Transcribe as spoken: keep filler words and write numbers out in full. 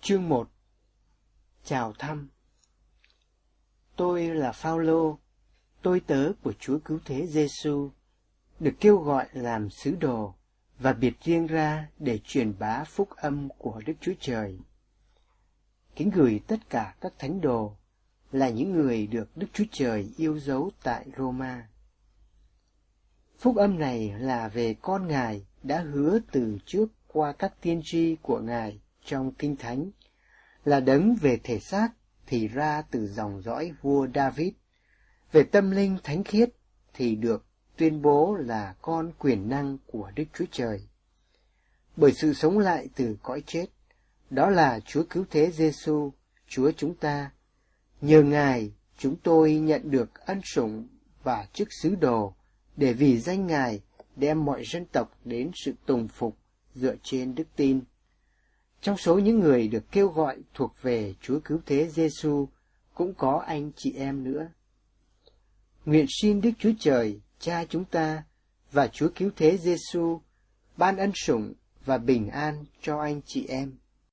Chương một. Chào thăm. Tôi là Phao-lô, tôi tớ của Chúa Cứu Thế Giê-xu, được kêu gọi làm sứ đồ và biệt riêng ra để truyền bá phúc âm của Đức Chúa Trời. Kính gửi tất cả các thánh đồ là những người được Đức Chúa Trời yêu dấu tại Roma. Phúc âm này là về con Ngài đã hứa từ trước qua các tiên tri của Ngài trong Kinh Thánh, là đấng về thể xác thì ra từ dòng dõi vua David, về tâm linh thánh khiết thì được tuyên bố là con quyền năng của Đức Chúa Trời. Bởi sự sống lại từ cõi chết, đó là Chúa Cứu Thế Giê-xu, Chúa chúng ta. Nhờ Ngài, chúng tôi nhận được ân sủng và chức sứ đồ, để vì danh Ngài đem mọi dân tộc đến sự tùng phục dựa trên đức tin. Trong số những người được kêu gọi thuộc về Chúa Cứu Thế Giê-xu cũng có anh chị em nữa. Nguyện xin Đức Chúa Trời, Cha chúng ta và Chúa Cứu Thế Giê-xu ban ân sủng và bình an cho anh chị em.